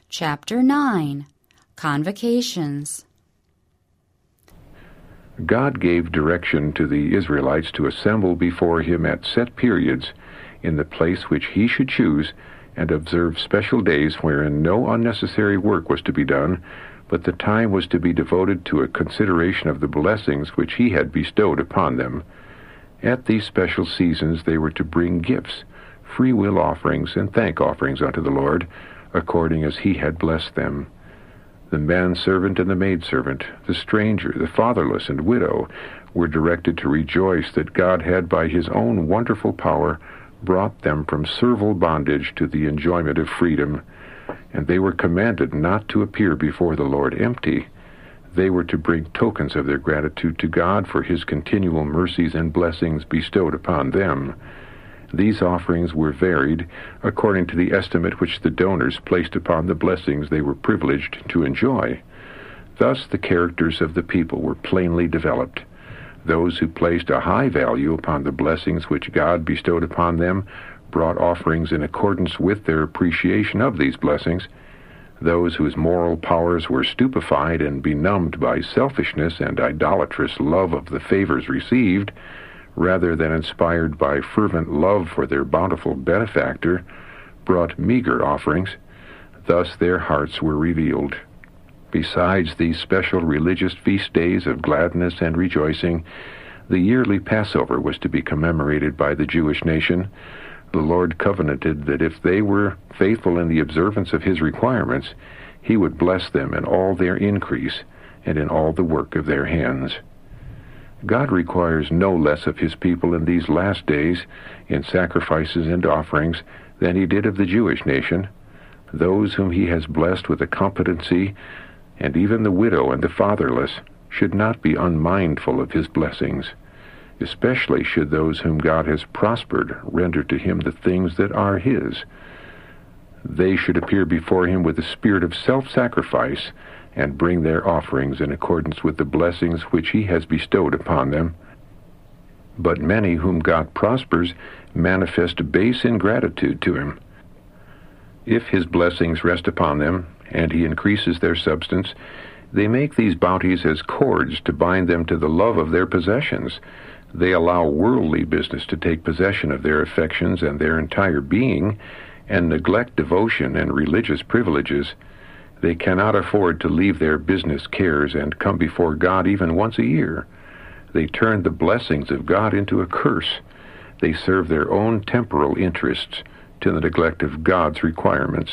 Chapter 9. Convocations. God gave direction to the Israelites to assemble before him at set periods in the place which he should choose, and observe special days wherein no unnecessary work was to be done, but the time was to be devoted to a consideration of the blessings which he had bestowed upon them. At these special seasons they were to bring gifts, free will offerings, and thank offerings unto the Lord, according as he had blessed them. The manservant and the maidservant, the stranger, the fatherless, and widow were directed to rejoice that God had by his own wonderful power brought them from servile bondage to the enjoyment of freedom, and they were commanded not to appear before the Lord empty. They were to bring tokens of their gratitude to God for his continual mercies and blessings bestowed upon them. These offerings were varied according to the estimate which the donors placed upon the blessings they were privileged to enjoy. Thus the characters of the people were plainly developed. Those who placed a high value upon the blessings which God bestowed upon them brought offerings in accordance with their appreciation of these blessings. Those whose moral powers were stupefied and benumbed by selfishness and idolatrous love of the favors received, rather than inspired by fervent love for their bountiful benefactor, brought meager offerings. Thus their hearts were revealed. Besides these special religious feast days of gladness and rejoicing, the yearly Passover was to be commemorated by the Jewish nation. The Lord covenanted that if they were faithful in the observance of his requirements, he would bless them in all their increase and in all the work of their hands. God requires no less of his people in these last days in sacrifices and offerings than he did of the Jewish nation. Those whom he has blessed with a competency, and even the widow and the fatherless, should not be unmindful of his blessings. Especially should those whom God has prospered render to him the things that are his. They should appear before him with a spirit of self-sacrifice, and bring their offerings in accordance with the blessings which he has bestowed upon them. But many whom God prospers manifest base ingratitude to him. If his blessings rest upon them, and he increases their substance, they make these bounties as cords to bind them to the love of their possessions. They allow worldly business to take possession of their affections and their entire being, and neglect devotion and religious privileges. They cannot afford to leave their business cares and come before God even once a year. They turn the blessings of God into a curse. They serve their own temporal interests to the neglect of God's requirements.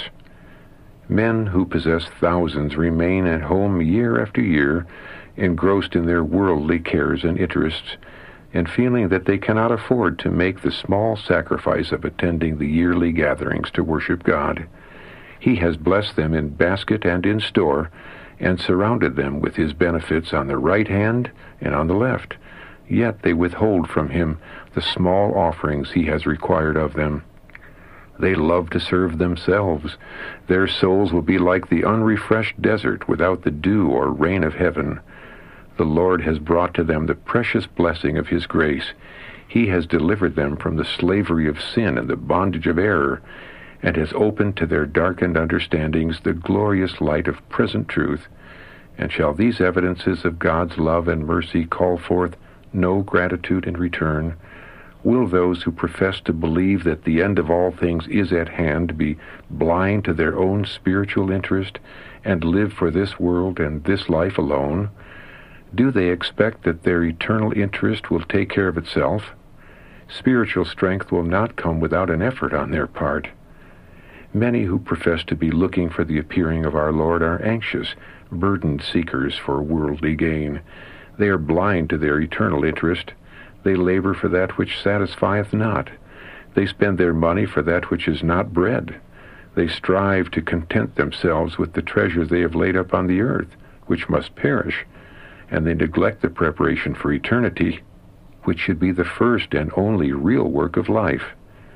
Men who possess thousands remain at home year after year, engrossed in their worldly cares and interests, and feeling that they cannot afford to make the small sacrifice of attending the yearly gatherings to worship God. He has blessed them in basket and in store, and surrounded them with his benefits on the right hand and on the left. Yet they withhold from him the small offerings he has required of them. They love to serve themselves. Their souls will be like the unrefreshed desert without the dew or rain of heaven. The Lord has brought to them the precious blessing of his grace. He has delivered them from the slavery of sin and the bondage of error, and has opened to their darkened understandings the glorious light of present truth. And shall these evidences of God's love and mercy call forth no gratitude in return? Will those who profess to believe that the end of all things is at hand be blind to their own spiritual interest, and live for this world and this life alone? Do they expect that their eternal interest will take care of itself? Spiritual strength will not come without an effort on their part. Many who profess to be looking for the appearing of our Lord are anxious, burdened seekers for worldly gain. They are blind to their eternal interest. They labor for that which satisfieth not. They spend their money for that which is not bread. They strive to content themselves with the treasure they have laid up on the earth, which must perish, and they neglect the preparation for eternity, which should be the first and only real work of life.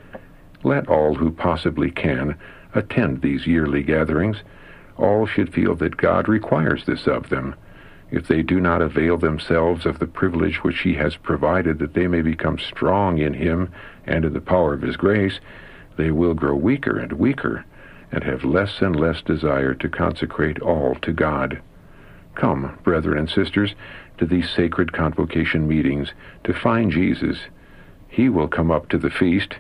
Let all who possibly can attend these yearly gatherings. All should feel that God requires this of them. If they do not avail themselves of the privilege which he has provided that they may become strong in him and in the power of his grace, they will grow weaker and weaker, and have less and less desire to consecrate all to God. Come, brethren and sisters, to these sacred convocation meetings to find Jesus. He will come up to the feast.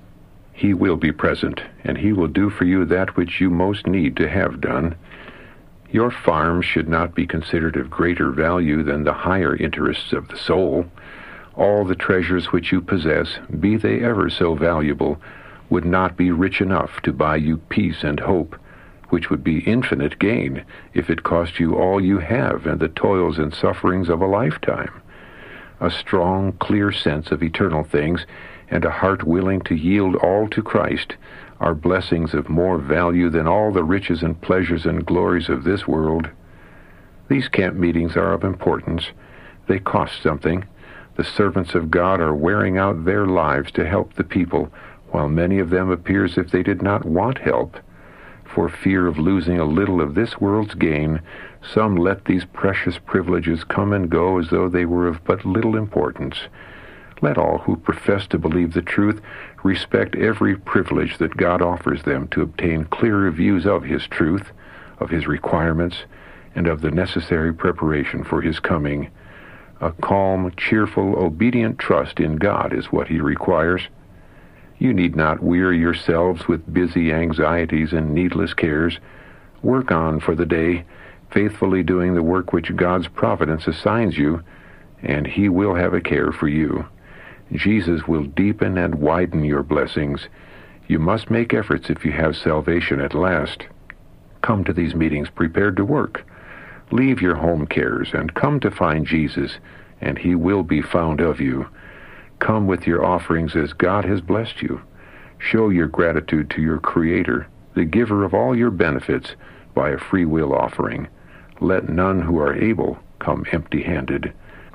He will be present, and he will do for you that which you most need to have done. Your farm should not be considered of greater value than the higher interests of the soul. All the treasures which you possess, be they ever so valuable, would not be rich enough to buy you peace and hope, which would be infinite gain if it cost you all you have and the toils and sufferings of a lifetime. A strong, clear sense of eternal things and a heart willing to yield all to Christ are blessings of more value than all the riches and pleasures and glories of this world. These camp meetings are of importance. They cost something. The servants of God are wearing out their lives to help the people, while many of them appear as if they did not want help. For fear of losing a little of this world's gain, some let these precious privileges come and go as though they were of but little importance. Let all who profess to believe the truth respect every privilege that God offers them to obtain clearer views of his truth, of his requirements, and of the necessary preparation for his coming. A calm, cheerful, obedient trust in God is what he requires. You need not weary yourselves with busy anxieties and needless cares. Work on for the day, faithfully doing the work which God's providence assigns you, and he will have a care for you. Jesus will deepen and widen your blessings. You must make efforts if you have salvation at last. Come to these meetings prepared to work. Leave your home cares and come to find Jesus, and he will be found of you. Come with your offerings as God has blessed you. Show your gratitude to your Creator, the giver of all your benefits, by a free will offering. Let none who are able come empty-handed.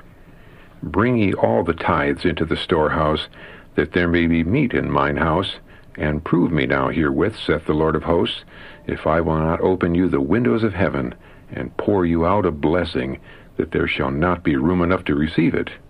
Bring ye all the tithes into the storehouse, that there may be meat in mine house, and prove me now herewith, saith the Lord of hosts, if I will not open you the windows of heaven, and pour you out a blessing, that there shall not be room enough to receive it.